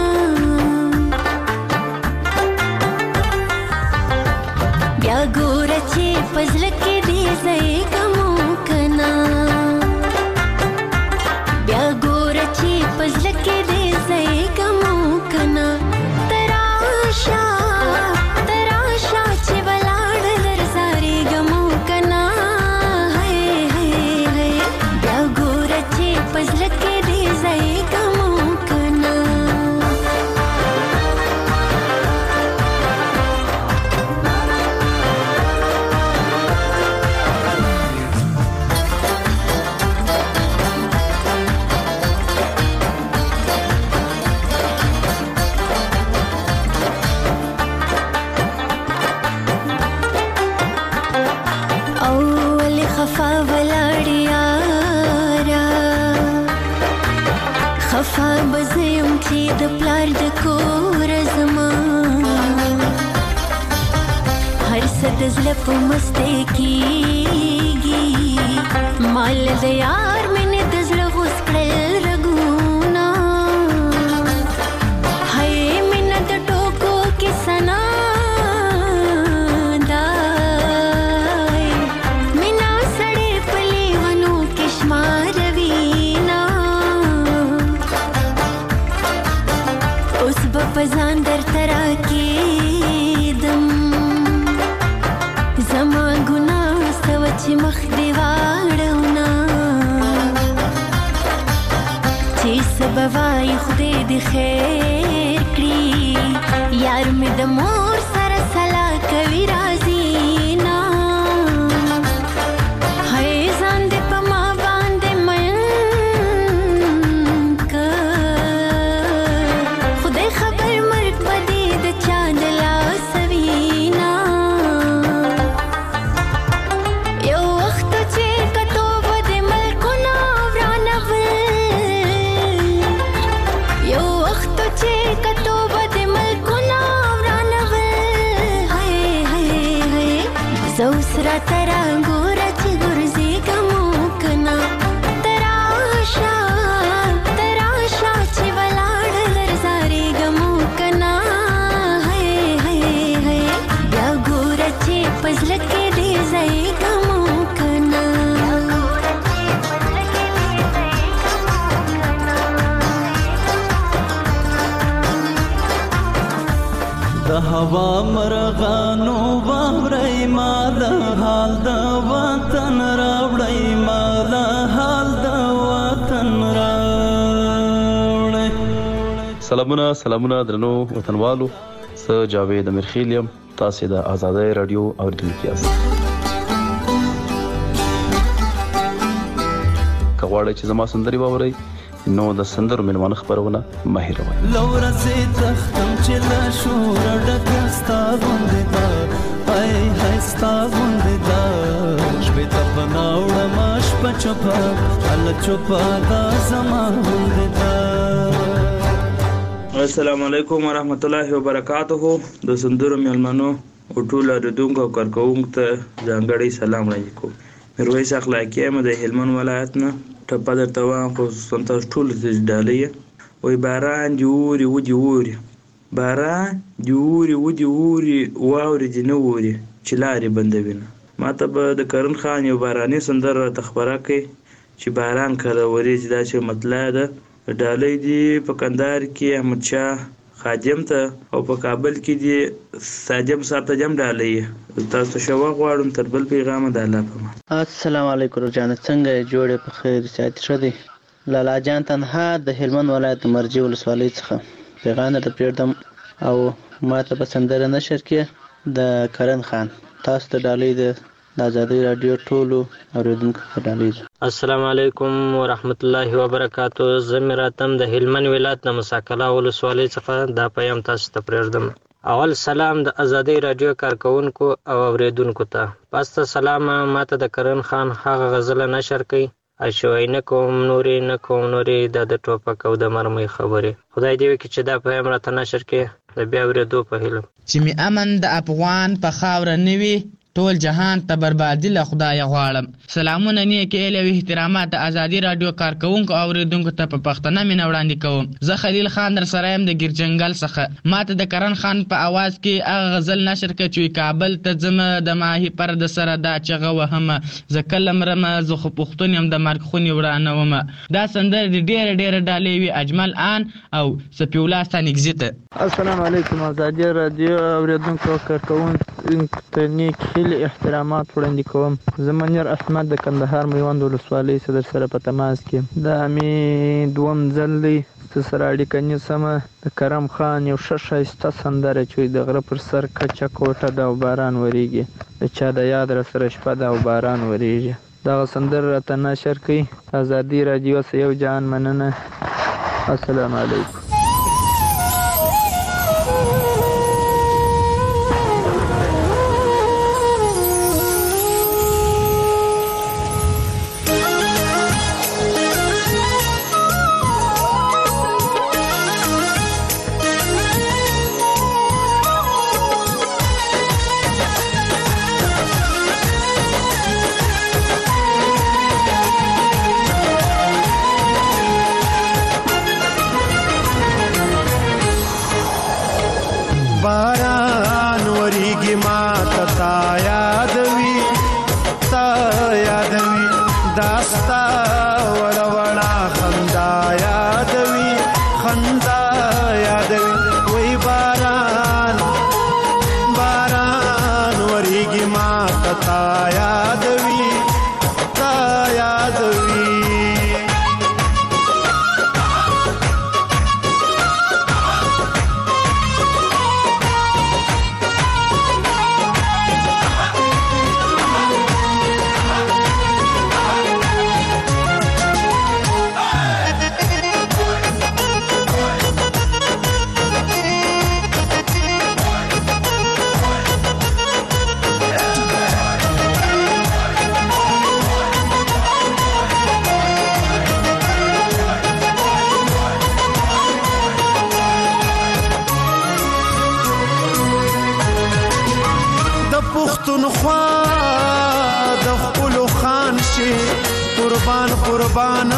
بیا ګور چې پزل کې دې زې کمو کنا بیا ګور چې پزل کې دې زې کمو کنا تراشا چې ولاړ درزاري غمو کنا هي هي بیا ګور چې پزل کې دې زې کمو کنا خفا ولاړیارا خفا بزیم چې د پلار د کور زما هر څه د زړه په مسته کېږي مال د یار مینې د زړه غوس کړل رګونه هی مینه د ټوکو کې سنا پزان در ترا کېدم زما ګناه سوچ مخ دی واړونا چې سبوای خدای دې خیر کړي یار مې د مور سره سلا کوي راځي نا هي ځان دې په ما باندې مین زوسرا ترا ګورا چې ګرځي کومو کنا تراشا چې ولاړ درزاري غمو کنا هي هي بیا ګورا چې پزل کې دې ځای غمو کنا د هوا مرغانو باورې ما د حال د وطن راوړې ما د حال د وطن راوړې سلامونه درنو وطنوالو س جاوید امرخیلیم تاسو د آزادۍ رادیو اوریدونکو یاست کغواړی چې زما سندري واورئ نو د سندرو ملمانه خبرونه ماهر وای لورسه تختم چې لا شور ډکستا غوندې دا هاي هاي ستا غوندې دا شپه ته بناوړه ماش پچپا ال چپا دا زما غوندې دا السلام علیکم ورحمت الله وبرکاته د سندرو ملمانو ټول اردونکو او کارکونکو ته ځانګړی سلام علیکم میرویس اخلاقی ام د هلمند ولایت نه ټپه درته وایم خصوصا تاسو ټول د ډالۍ وای باران جوړي ودی ووري باران جوړي ودی ووري واوري دی نو ووري چې لارې بندوینه ماته به د کرن خان یو باراني سندره تخبره کوي چې باران کړه ورېږي دا چې مطلب ده ډالۍ دی په کندهار کې احمد شاه خادم ته او په کابل کې دی ساجم صاحب ته جام ډالۍ تاسو شو غواړم تر بل پیغام د الله په امان السلام علیکم جان څنګه جوړه په خیر ساتي شدي لالا جان تنها د هلمند ولایت مرجی ولسوالۍ څخه پیغام ته پیردم او ماته په سندره نشر کې د کرن خان تاسو ته ډالۍ د آزادۍ رادیو ټولو اوریدونکو ته ډالۍ السلام علیکم ورحمت الله وبرکاتہ زمراتم د هلمند ولایت د مساکلا ولسوالۍ څخه دا پیغام تاسو ته پریږدم اول سلام د آزادۍ رادیو کارکونکو او اوریدونکو ته پس ته سلام ماته د کرن خان هغه غزل نشر کړي اشوي نه کوم نورې د ټوپک او د مرمۍ خبرې خدای دې وکړي چې دا پیغام راته نشر کړي د بیا اورېدو په هیله چې می امن د افغان په خاوره نه وي ټول جهان ته بربادي له خدای غواړم. سلامونه نیک ایله او احترامات د ازادي رادیو کارکونکو او اوریدونکو ته په پښتنه مینه وړاندې کوم. زه خلیل خان در سره يم د ګرجنګل څخه. ماته د کرن خان په आवाज کې هغه غزل نشر کړ چې کابل ته ځم د ماهي پر د سره دا چغه وهمه زه کله مرمه زه خو پښتون يم د مرګ خونی وړانه ومه. دا سندره ډېر ډالې وی اجمل آن او سپیولا ستانګزیته. السلام علیکم ازادي رادیو اوریدونکو کارکونکو ته نیک احترامات وړاندې کوم. زه منیر اسمت د کندهار میوند ولسوالۍ صدر سره په تماس کې. دا مې دوم ځل دی چې سره اړیکه نیسمه. د کرم خان یو ښه ښایسته سندره چې د غره پر سر کچه کوټه ده او باران وریږي د چا د یاد را سره شپه ده او باران وریږي. دغه سندره راته نشر کړئ. ازادي رادیو څخه یو جان مننه. السلام علیکم. باران وریږي ما تا یادوي داستا وړوړا خندا یادوي وای باران وریږي ما تا یادوي قربان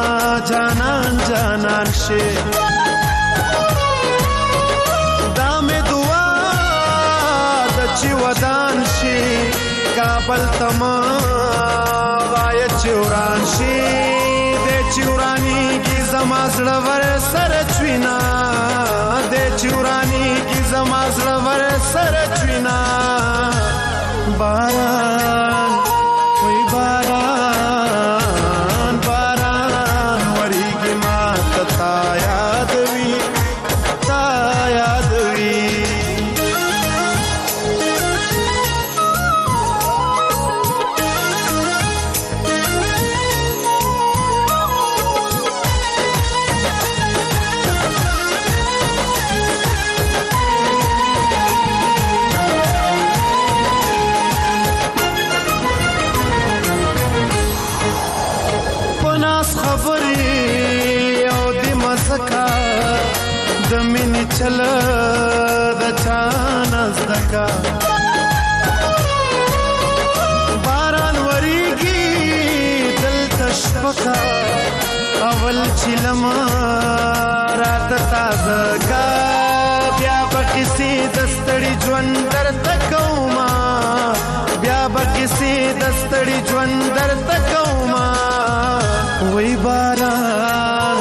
جانان شي دا مې دعا د چې ودان شي کابل تما وای چوران شي د چورانی کی زما زړه ور سره چوینا د چورانی کی زما زړه ور سره چوینا باران وای باران وریږي ما تا یادوي د مینې چل د چانه زدکا باران وریږي دلته شپکا اول چې لمه راته تازه کا بیا به کیسې د ستړي ژوند درته کومه بیا به کیسې د ستړي ژوند درته کومه وای باران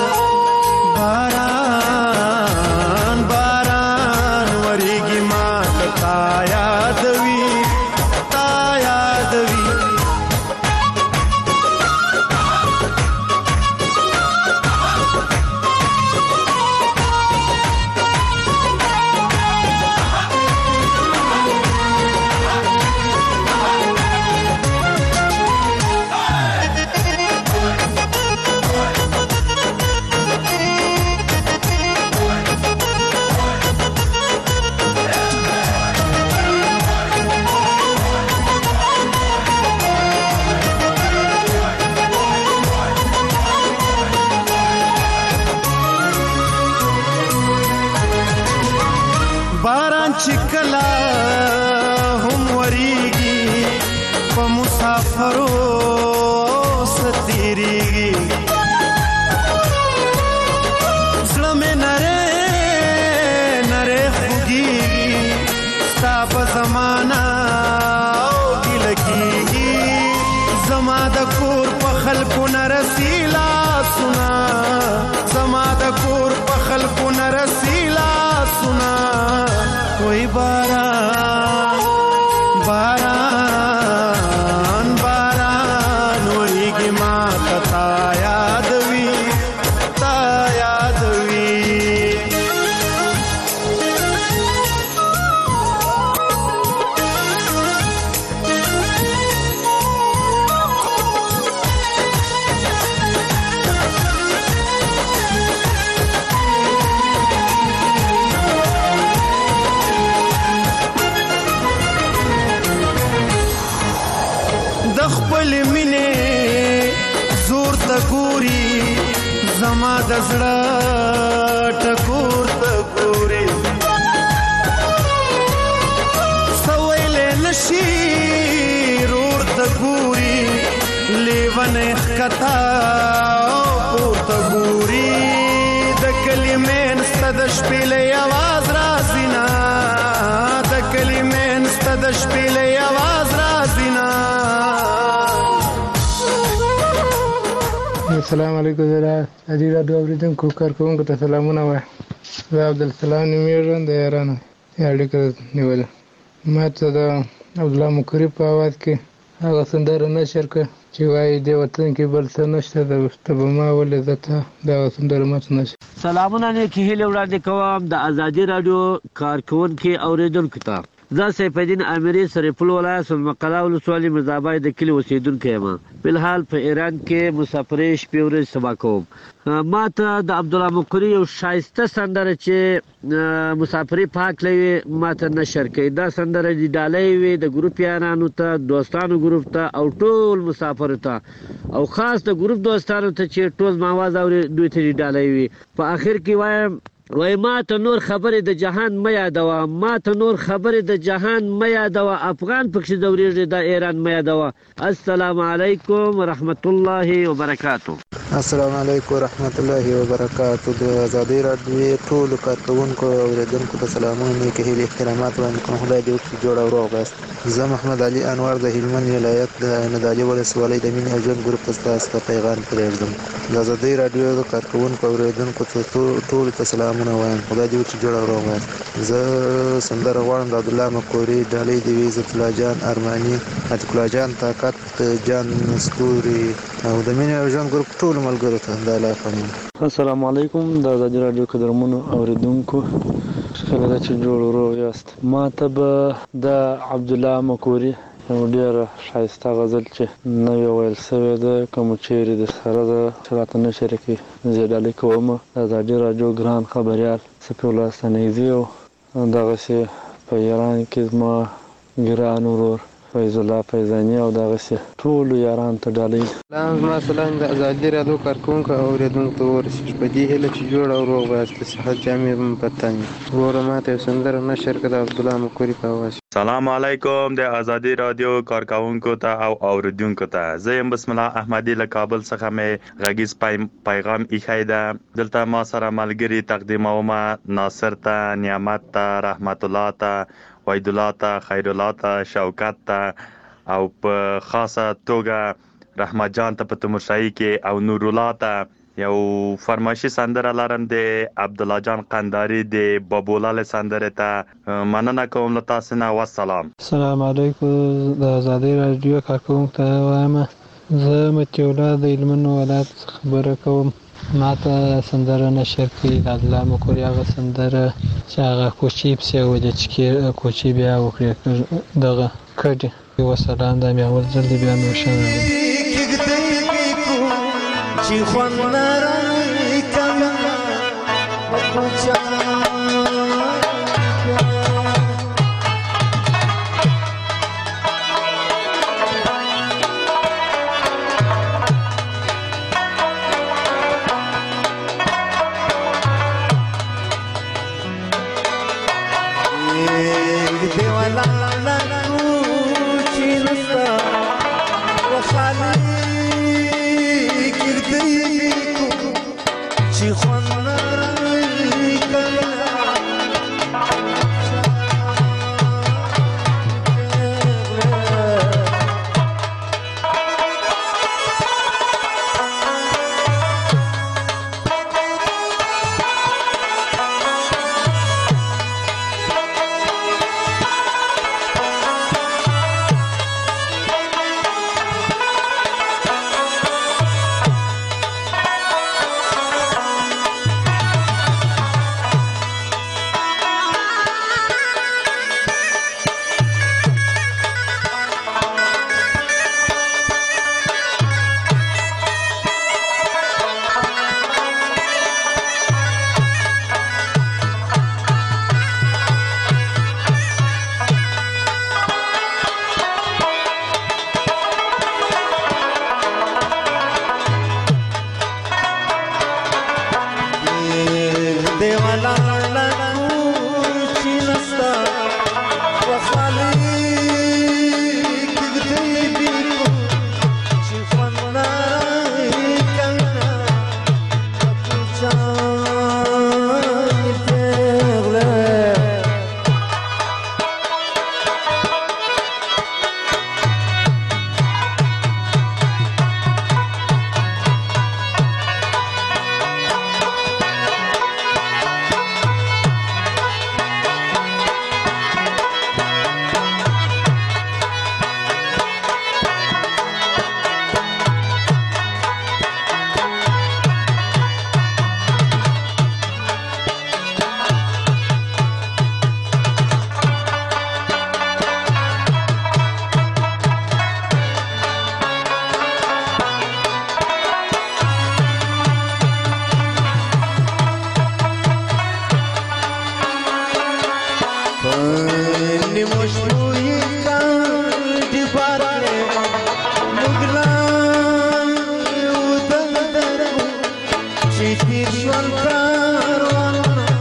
وریږي ما تا یادوي مسافرو ستیریږي زړه مې نری نری خوږیږي ستا په زمانه او ګیله کېږي زما د کور په خلکو نه رسي لاسونه زما د کور په خلکو نه رسي لاسونه وای باران باران باران وریږي ما ته تا یادوي تا یادوي زما د زړه ټکور ته ګوري سویلې نشي رور ته ګوري لیونې ښکتا پورته ګوري د کلمې نسته د شپېلې اواز راځي نه د کلمې نسته د شپېلې اواز راځي نه السلام علیکم ازادي راډیو اوریدونکو کارکوونکو ته سلامونه وایم زه عبدالسلام نومیږم د یارانو اړیکه نیوله ما ته د عبدالله مکري په اواز کې هغه سندره نشر کړه چې وایي دې وطن کې بل څه نشته ته به ما ولې زه ته دغه سندره ماته نشي سلامونه نیکې هیلې وړاندې کوم د ازادي راډیو کارکوونکي اوریدونکو ته زه سیف الدین امیری سرپل ولایت المقلا ولسوالۍ مرزاباد د کلي اوسیدونکی یم فلحال په ایران کې مسافرۍ شپې ورځې سبا کوم ما ته د عبدالله مکري یو ښایسته سندره چې مسافرۍ پاک لوي ما ته نشر کوي دا سندره د ډالۍ وي د ګروپ یارانو ته دوستانو ګروپ ته او ټول مسافرو ته او خاص د ګروپ دوستانو ته چې ټول ما आवाज اوري دوی ته ډالۍ وي په اخر کې وایم وای ما ته نور خبرې د جهان مې یادوه ما ته نور خبرې د جهان مې یادوه افغان پکښې ځورېږي د ایران مې یادوه السلام علیکم ورحمت الله وبرکاتو السلام علیکم ورحمت الله وبرکاتو د ازادي راډیو ټولو کارکوونکو او اوریدونکو ته سلامونه نیکې هیلې احترامات وړاندې کوم خدای دې وکړي جوړ او روغ یاست زه محمد علي انور د هلمند ولایت د نادعلي ولسوالۍ د مینې او ژوند ګروپ ته ستاسو ته پیغام پرېږدم د ازادي راډیو د کارکوونکو او اوریدونکو ټولو ته سلامونه وایم خدای دې وکړي جوړ او روغ یاست زه سندره غواړم د عبدالله مکوري ډالۍ دې وي عزت الله جان ارماني عتیق الله جان طاقت جان ستوري او د مینې او ژوند ګروپ ټول ملګرو ته د الله پامین السلام علیکم د ازادي راډیو قدرمنو اوریدونکو خیال ده چې جوړ روغ یاست ما ته به د عبدالله مکوري یو ډېره ښایسته غزل چې نوې ویل شوې ده کوم چیرې د سره ده چې راته نه شریکوي زه یې ډالۍ کوم د ازادي راډیو ګران خبریال صفي الله ستانکزي او دغسې په ایران کې زما ګران ورور فیض الله فیضاني او دغسې ټولو یارانو ته ډالۍ سلام زما سلام د ازادي راډیو کارکوونکو او اوریدونکو ته ورسېږي په دې هیله چې جوړ او روغ یاست د صحت جامې به مو په تن وي وروره ما ته یو سندره نشر کړه د عبدالله مکوري په اواز سلام علیکم د ازادي راډیو کارکوونکو ته او اوریدونکو ته زه یم بسم الله احمدي له کابل څخه مې غږیز پیغام ایښی ده دلته ما سره ملګري تقدیموم ناصر ته نعمت ته رحمت الله ته وحید الله ته خیر الله ته شوکت ته او په خاصه توګه رحمت جان ته په تیمورشاهي کې او نور الله ته یو فرمایشي سندره لرم د عبد الله جان قنداری د بابولاله سندره ته مننه کوم له تاسو نه والسلام السلام علیکم د ازادي راډیو کارکوونکو ته وایم زه متیولا د هلمند ولایت خبره کوم ما ته سندره نشر کړي د عبدالله مکوري هغه سندره چې هغه کوچي پسې ولې چې کوچي بیا وکړي دغه کډي وسلام دا مې اول ځل دی بیا نو شنه چې خوند نرای کما بچا وشوي كان بارلي مغلان ودندرو شتير شوال كاروان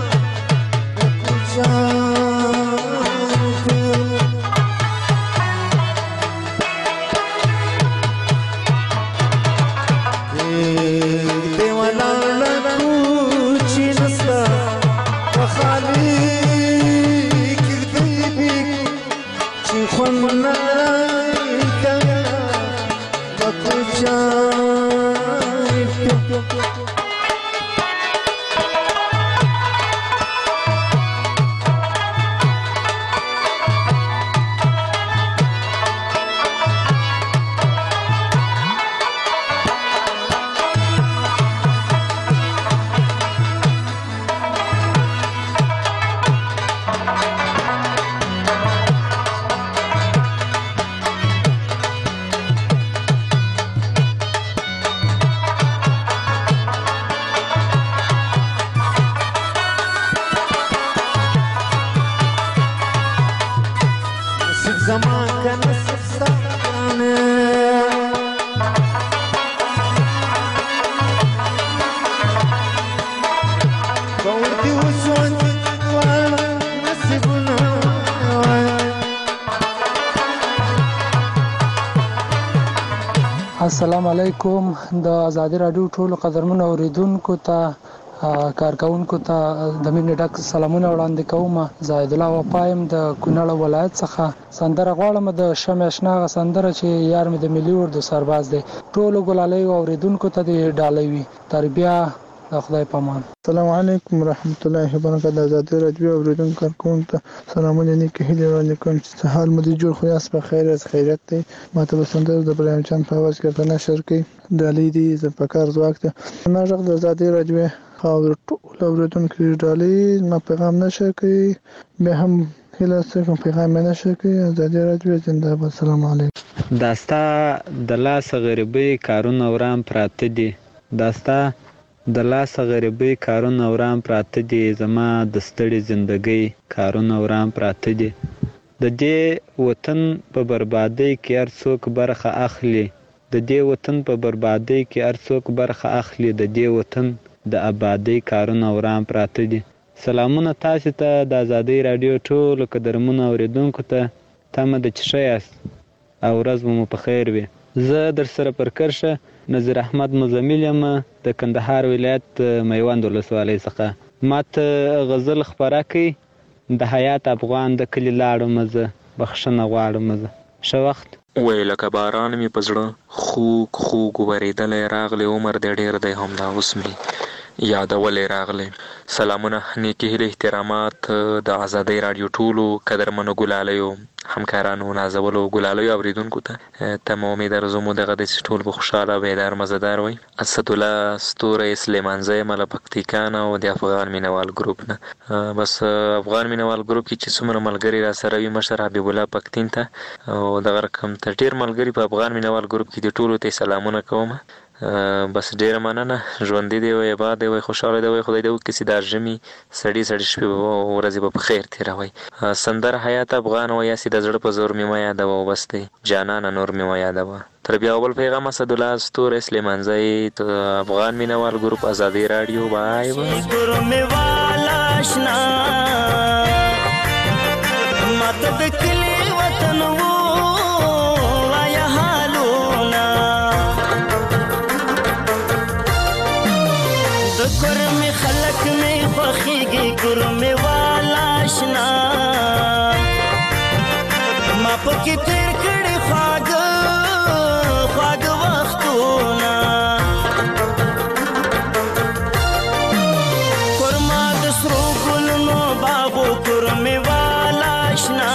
السلام علیکم د آزادي رادیو ټولو قدرمنو اوریدونکو ته کارکونکو ته د مینې ډک سلامونه وړاندې کوم. زاهد الله وپایم د کونړ ولایت څخه سندره غواړم د شمع اشنا سندره چې یار مې د ملي اردو سرباز دی. ټولو ګلالۍ اوریدونکو ته د ډالۍ وي. تربیه د خدای پامان. السلام علیکم ورحمت الله وبرکاته. آزادي رادیو اوریدونکو کارکونکو ته سلامونه نیکه هیله وړاندې کوم چې حال مو دې جوړ خو یاست په خیر از خیریت دی. ماته به سندره د ابراهیم جان په اواز کې نشر کړي ډالۍ دي ز پکار ځواک ته نه ژغ د آزادي رادیو خاور ټول اوریدونکو ډالۍ ما پیغام نشر کړي به هم هله څه پیغام نشر کړي. آزادي رادیو زنده باد. السلام علیکم. داستا د لاس غریبي کارونه ورام پراته دي. داستا د لاس غریبي کارونه ورام پراته دي. زما د ستړي زندګۍ کارونه ورام پراته دي. د دې وطن په بربادۍ کې هر څوک برخه اخلي. د دې وطن په بربادۍ کې هر څوک برخه اخلي. د دې وطن د آبادۍ کارونه ورام پراته دي. سلامونه تاسو ته د آزادۍ رادیو ټولو قدرمنو اوریدونکو ته. تمه ده چې ښه یاست او ورځ مو په خیر وي. زه در سره پر کرشه نظیر احمد مزمل یم د کندهار ولایت میوند ولسوالۍ څخه. ماته غزل خپره کړئ د حیات افغان د کلي لاړم زه بخښنه غواړم زه. ښه وخت. وی لکه باران مې په زړه خوږ خوږ ورېدلی راغلی عمر دی ډېر دی همدا اوس مې یادولی راغلی. سلامونه نیکې هیلې احترامات د آزادۍ راډیو ټولو قدرمنو ګلالیو همکارانو نازولو ګلالیو اوریدونکو ته. تمه امید ارزو مو دغه داسې ټول به خوشحاله بیدار مزهدار وئ. اسدالله ستوری سلیمانزی مه له پکتیکا نه او د افغان مینوال ګروپ نه. بس افغان مینوال ګروپ کې چې څومره ملګري را سره وي مشر حبیب الله پکتین ته او دغه رقم ته ډېر ملګري په افغان مینوال ګروپ کې د ټولو ته سلامونه کوم. بس ډیره مننه. ژوندي دی وای آباد دی وای خوشحاله دی وای خدای دې وکړي چې دا ژمي سړې سړې شپې به ورځې به په خیر تېروئ. سندره حیات افغان وایه چې د زړه په زور مې مه یادوه او بس دی جانانه نور مې مه یادوه. تر بیا بل پیغام اسدالله ستوری سلیمانزی افغان مینوال ګروپ آزادۍ راډیو. بای کرمی خلق می خوخیگی کرمی والا شنا ما پکی تیر کڑی خواگ وقتونا کرما دسرو گلنو باغو کرمی والا شنا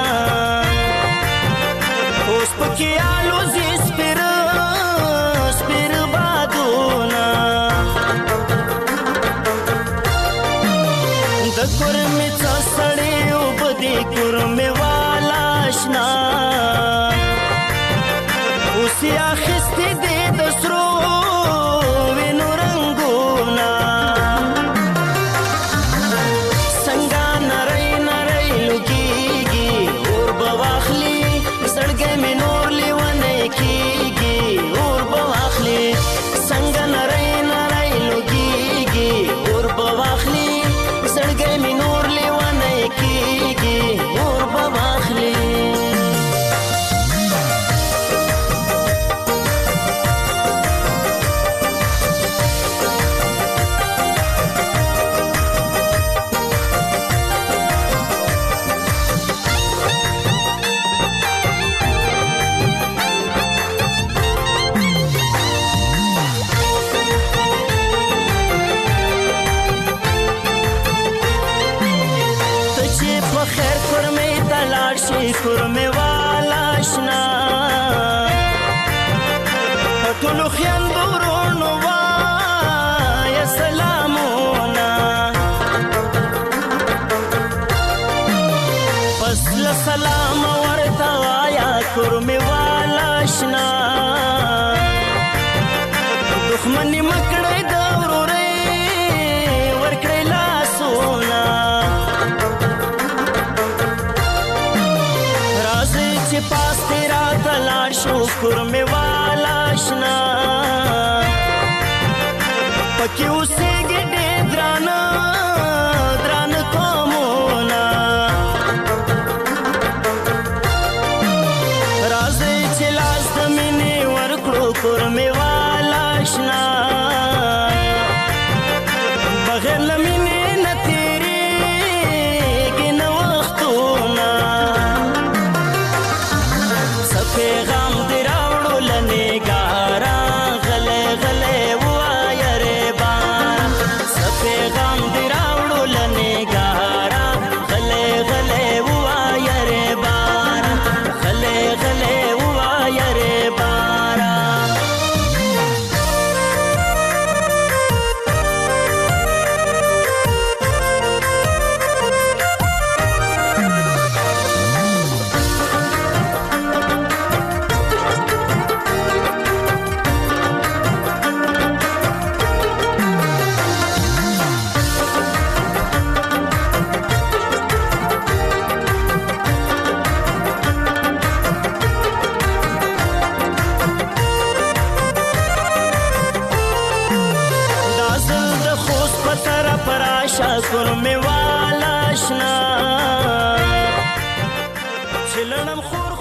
اوس پکی آلو زی سپیر بادونا د کرمی څه سړی اوبه دی کرمی والا اشنا اوس یې اخیستې دی د سرو وینو رنګونه څنګه نری نری لګېږي اور آشنا ټولو خویندو ورونو وایه سلامونه پس له سلامه ورته وایه کور مې واله اشنا دښمني مه کړئ د ورورۍ ورکړئ لاسونه راځئ چې پاس دې راته لاړ شو کور مې واله اشنا پکې اوسېږي ډېر درانه درانه قومونه راځئ چې لاس د مینې ورکړو کور مې واله اشنا بغیر له مینې نه تېرېږي نه وختونه څه پیغام دې راوړو له نګاره غلی غلی ووایه ریباره څه پیغام دې راوړو له نګاره غلی غلی ووایه ریباره غلی غلی ووایه ریباره کور مې واله اشنا